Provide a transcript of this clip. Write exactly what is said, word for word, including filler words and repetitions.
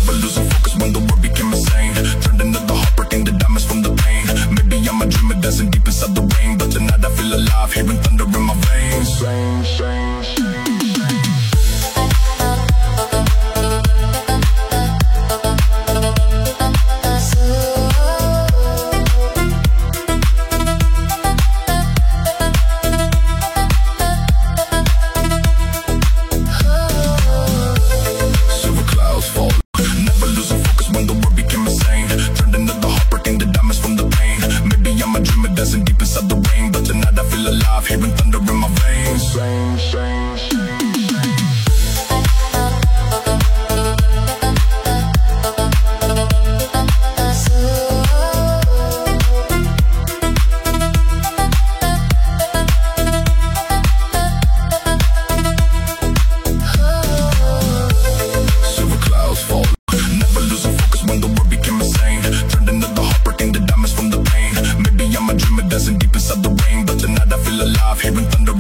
Never losing focus when the world became insane. Turned into the heartbreaking, the diamonds from the pain. Maybe I'm a dreamer dancing deep inside the rain, but tonight I feel alive, hearing thunder in my veins. Rain, rain, rain. Dancing deep inside the rain, but tonight I feel alive, hearing thunder in my veins. Rain, rain, silver clouds fall. Never losing focus when the world became insane. Turned into the heartbreaking, the diamonds from the pain. Maybe I'm a dreamer dancing deep inside the rain, but tonight I feel alive, hearing thunder